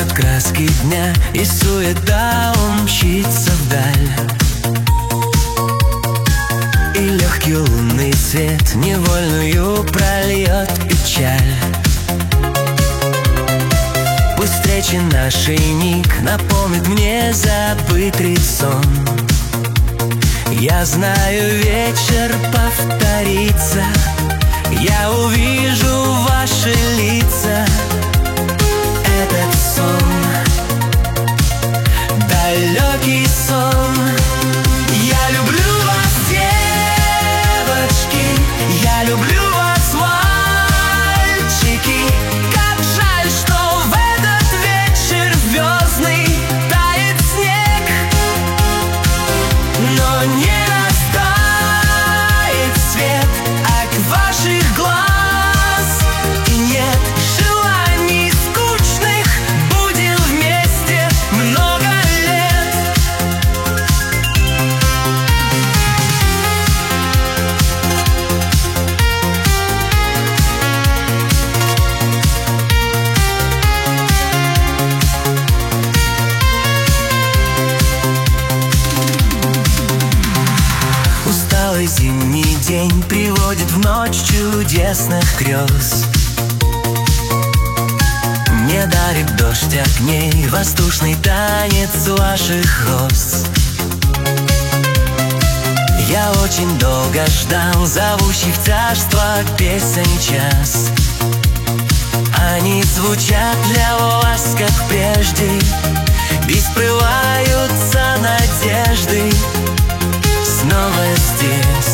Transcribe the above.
Город краски дня и суета, он мчится вдаль. И легкий лунный свет невольную прольет печаль. Пусть встречи нашей миг напомнит мне забытый сон. Я знаю, вечер повторится, я увижу ваши лица. Этот сон, далекий сон. Я люблю вас, девочки, я люблю вас, мальчики. Как жаль, что в этот вечер звездный тает снег, но не растает свет от ваших глаз. И нет желаний скучных, будем вместе много лет. Усталый зимний день приводит в ночь чудесных грез. Мне дарит дождь огней воздушный танец ваших роз. Я очень долго ждал зовущий в царство песен час. Они звучат для вас, как прежде, и сплываются надежды. Снова здесь